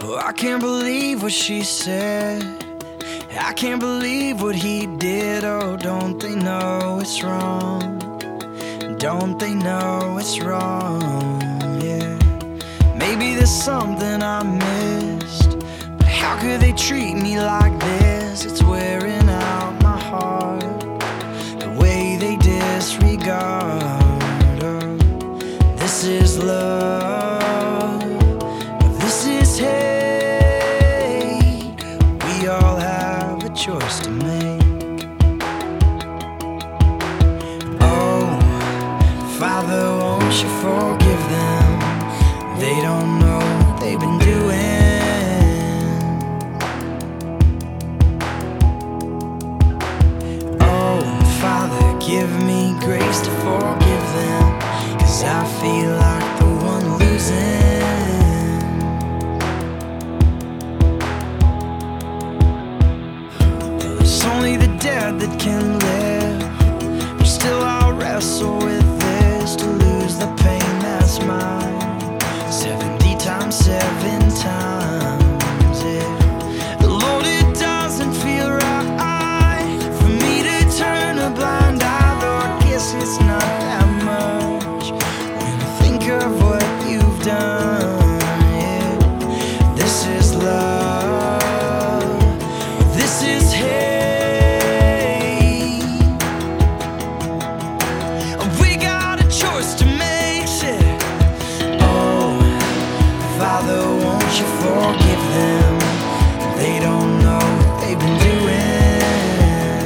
Oh, I can't believe what she said. I can't believe what he did. Oh, don't they know it's wrong? Don't they know it's wrong? Yeah. Maybe there's something I missed, but how could they treat me like this? It's wearing out my heart, the way they disregard. Oh, this is love, this is hate. We all have a choice to make. Oh, Father, won't you forgive them? They don't know what they've been doing. Oh, Father, give me grace to forgive them, 'cause I feel like the one losing. It's only the dead that can live, but still I'll wrestle with this, to lose the pain that's mine 70 times 7 times, yeah. Lord, it doesn't feel right for me to turn a blind eye, though I guess it's not that much when I think of what you've done, yeah. This is love, this is hate. We got a choice to make, yeah. Oh, Father, won't you forgive them? They don't know what they've been doing.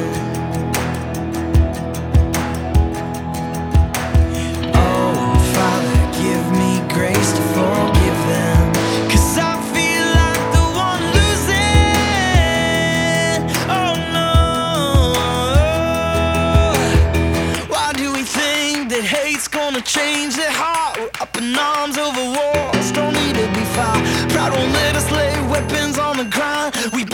Oh, Father, give me grace to forgive them, 'cause I feel like the one losing. Oh no. Why do we think that hate's gonna change their heart? We're up in arms over wars, don't need to be far. Pride won't let us lay weapons on the ground. We